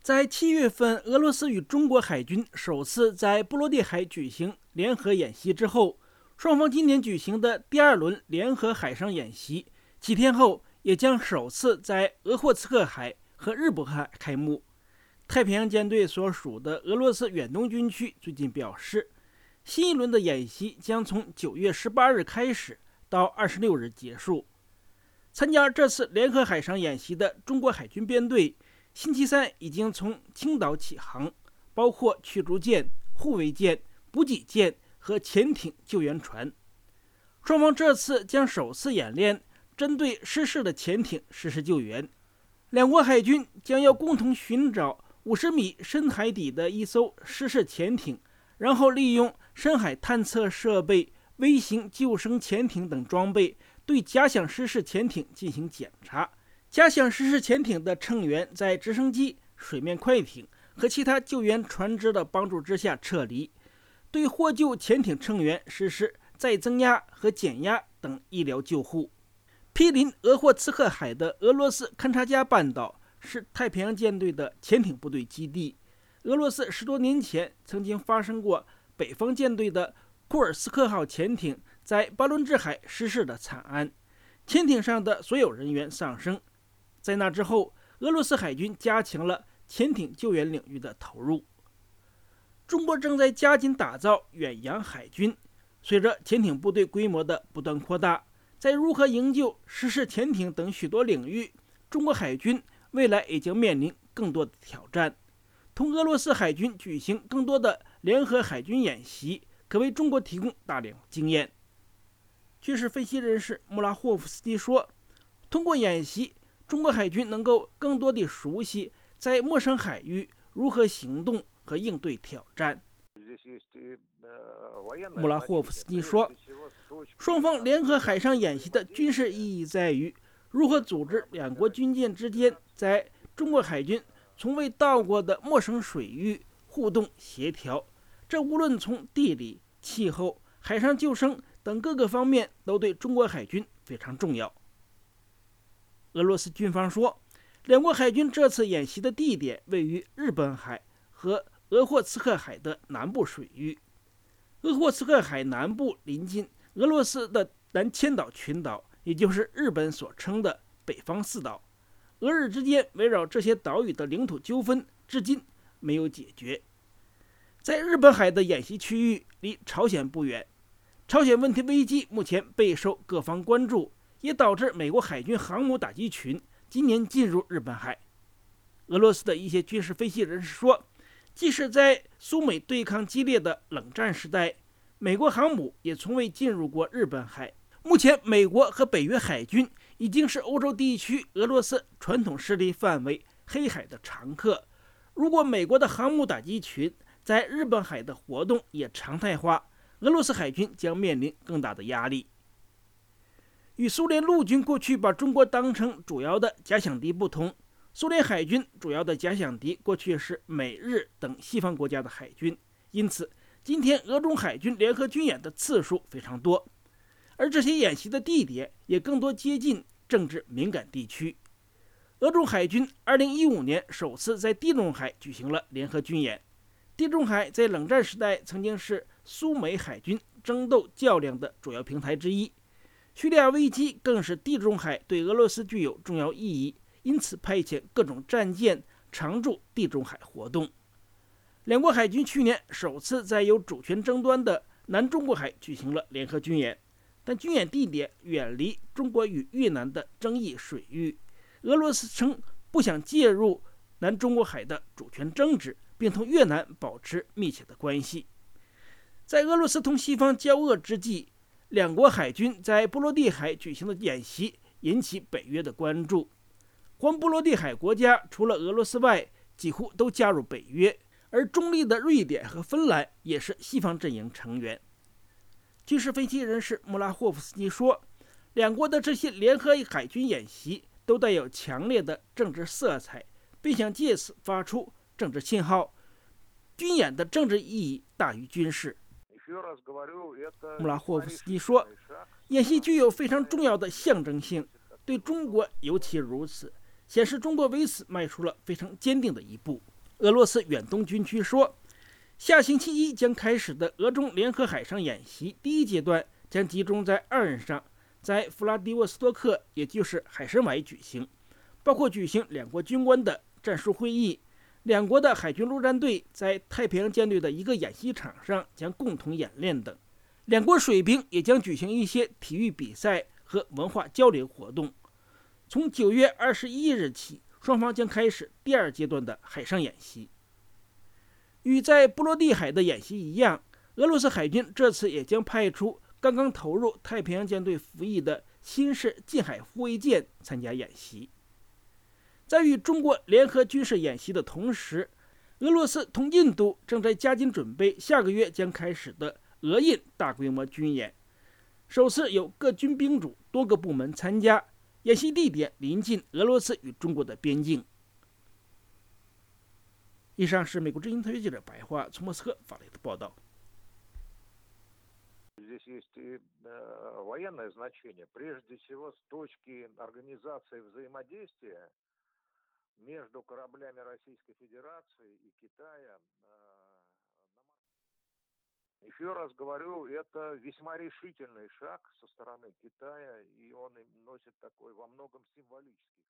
在7月份，俄罗斯与中国海军首次在波罗的海举行联合演习之后，双方今年举行的第2轮联合海上演习，7天后也将首次在鄂霍次克海和日本海开幕。太平洋舰队所属的俄罗斯远东军区最近表示，新一轮的演习将从9月18日开始，到26日结束。参加这次联合海上演习的中国海军编队，星期三已经从青岛起航，包括驱逐舰、护卫舰、补给舰和潜艇救援船。双方这次将首次演练针对失事的潜艇实施救援。两国海军将要共同寻找50米深海底的一艘失事潜艇，然后利用深海探测设备、微型救生潜艇等装备对假想失事潜艇进行检查。假想失事潜艇的乘员在直升机、水面快艇和其他救援船只的帮助之下撤离，对获救潜艇乘员实施再增压和减压等医疗救护。毗邻鄂霍次克海的俄罗斯勘察加半岛是太平洋舰队的潜艇部队基地。俄罗斯10多年前曾经发生过北方舰队的库尔斯克号潜艇在巴伦支海失事的惨案，潜艇上的所有人员丧生。在那之后，俄罗斯海军加强了潜艇救援领域的投入。中国正在加紧打造远洋海军，随着潜艇部队规模的不断扩大，在如何营救失事潜艇等许多领域，中国海军未来也将面临更多的挑战。同俄罗斯海军举行更多的联合海军演习，可为中国提供大量经验。军事分析人士穆拉霍夫斯基说，通过演习，中国海军能够更多地熟悉在陌生海域如何行动和应对挑战。穆拉霍夫斯基说，双方联合海上演习的军事意义在于如何组织两国军舰之间在中国海军从未到过的陌生水域互动协调，这无论从地理、气候、海上救生等各个方面都对中国海军非常重要。俄罗斯军方说，两国海军这次演习的地点位于日本海和鄂霍次克海的南部水域。鄂霍次克海南部临近俄罗斯的南千岛群岛，也就是日本所称的北方四岛。俄日之间围绕这些岛屿的领土纠纷至今没有解决。在日本海的演习区域离朝鲜不远，朝鲜问题危机目前备受各方关注，也导致美国海军航母打击群今年进入日本海。俄罗斯的一些军事分析人士说，即使在苏美对抗激烈的冷战时代，美国航母也从未进入过日本海。目前，美国和北约海军已经是欧洲地区俄罗斯传统势力范围黑海的常客。如果美国的航母打击群在日本海的活动也常态化，俄罗斯海军将面临更大的压力。与苏联陆军过去把中国当成主要的假想敌不同，苏联海军主要的假想敌过去是美日等西方国家的海军，因此今天俄中海军联合军演的次数非常多，而这些演习的地点也更多接近政治敏感地区。俄中海军2015年首次在地中海举行了联合军演。地中海在冷战时代曾经是苏美海军争斗较量的主要平台之一，叙利亚危机更是地中海对俄罗斯具有重要意义，因此派遣各种战舰常驻地中海活动。两国海军去年首次在有主权争端的南中国海举行了联合军演，但军演地点远离中国与越南的争议水域。俄罗斯称不想介入南中国海的主权争执，并同越南保持密切的关系。在俄罗斯同西方交恶之际，两国海军在波罗的海举行的演习引起北约的关注。环波罗的海国家除了俄罗斯外，几乎都加入北约，而中立的瑞典和芬兰也是西方阵营成员。军事分析人士穆拉霍夫斯基说，两国的这些联合海军演习都带有强烈的政治色彩，并想借此发出政治信号。军演的政治意义大于军事。穆拉霍夫斯基说，演习具有非常重要的象征性，对中国尤其如此，显示中国为此迈出了非常坚定的一步。 俄罗斯远东军区说，下星期一将开始的俄中联合海上演习第一阶段将集中在2日上，在弗拉迪沃斯托克，也就是海参崴举行，包括举行两国军官的战术会议，两国的海军陆战队在太平洋舰队的一个演习场上将共同演练等。两国水兵也将举行一些体育比赛和文化交流活动。从9月21日起，双方将开始第2阶段的海上演习。与在波罗的海的演习一样，俄罗斯海军这次也将派出刚刚投入太平洋舰队服役的新式近海护卫舰参加演习。在与中国联合军事演习的同时，俄罗斯同印度正在加紧准备下个月将开始的俄印大规模军演，首次有各军兵种多个部门参加，演习地点临近俄罗斯与中国的边境。以上是美国之音特约记者白桦从莫斯科发来的报道。 Здесь есть и военное значение, прежде всего с точки организации взаимодействия между кораблями Российской Федерации и Китая. Еще раз говорю, это весьма решительный шаг со стороны Китая, и он носит такой во многом символический